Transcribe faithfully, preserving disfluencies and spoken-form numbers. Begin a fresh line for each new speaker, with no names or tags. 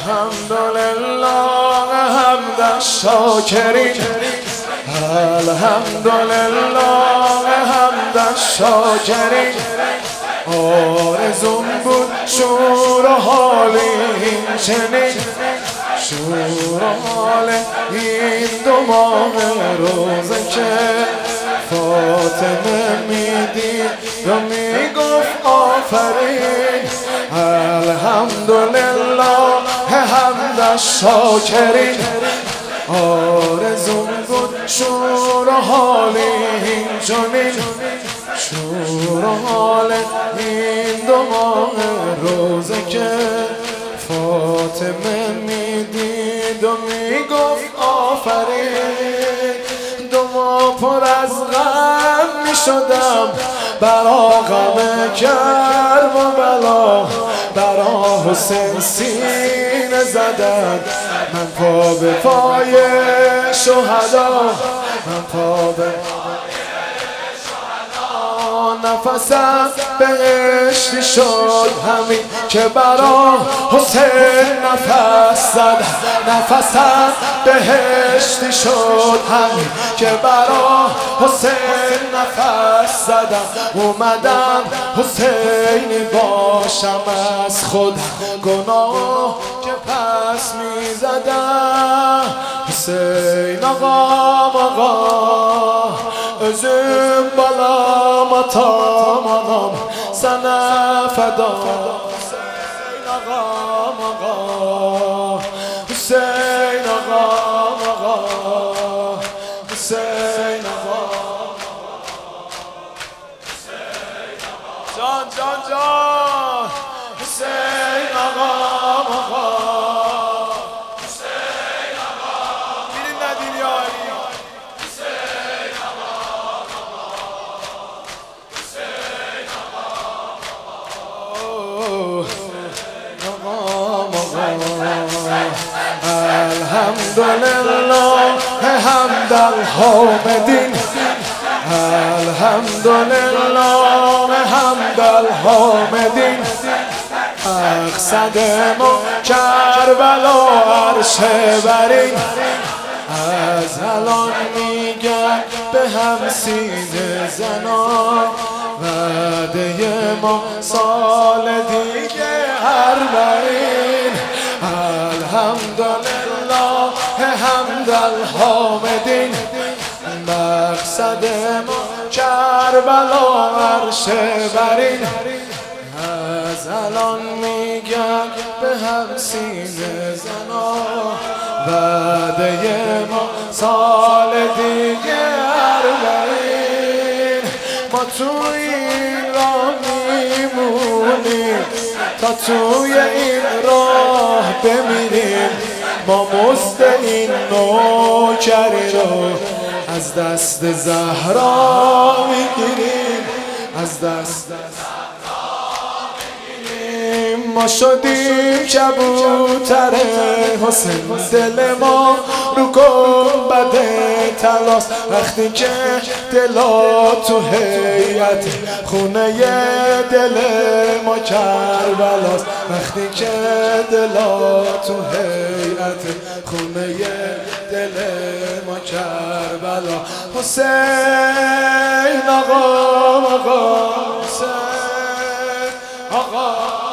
الحمدلله حمد الشاکرین الحمدلله حمد الشاکرین آرزوم بود شور و حال این چنین شور و حال این دو ماه روزه که فاطمه میدید و میگفت آفرین الحمدلله حمد الشاکرین آرزوم بود شور و حال این چنین شور و حال این دو ماه روزه که فاطمه میدید و میگفت آفرین دو ماه پر از غم میشدم برا غم کرب و بلا برا حسین سینه زدم من پا به پای شهدا من پا به نفسم بهشتی شد همین که برا حسین نفس زد نفسم بهشتی شد همین که برا حسین نفس زدم اومدم حسینی باشم از خود گناه که پس می زدم حسین آقا آقا özüm balam atam anam sana feda Hüseyin ağam ağa Hüseyin ağam ağa Hüseyin ağam Can can can Hüseyin ağam ağa Hüseyin ağam Dilin ne dil ya Ali الحمدلله حمد الحامدین الحمدلله حمد الحامدین مقصد ما کربلا عرش برین از الان میگم به هم سینه زنا وعده ما سال دیگه هر برین الحمدلله حمد الحامدین مقصد ما کربلا عرش برین از الان میگم به هم سینه زنا وعده ما سال دیگه اربعین ما توی این راه میمونیم تا توی این راه بمیریم ما مزد این نوکری رو از دست زهرا میگیریم از دست ما شدیم کبوتر حسین دل ما رو گنبد طلاست وقتی که دلا تو هیئت خونه دل ما کربلاست وقتی که دلا تو هیئت خونه دل ما کربلا حسین آقا آقا حسین آقا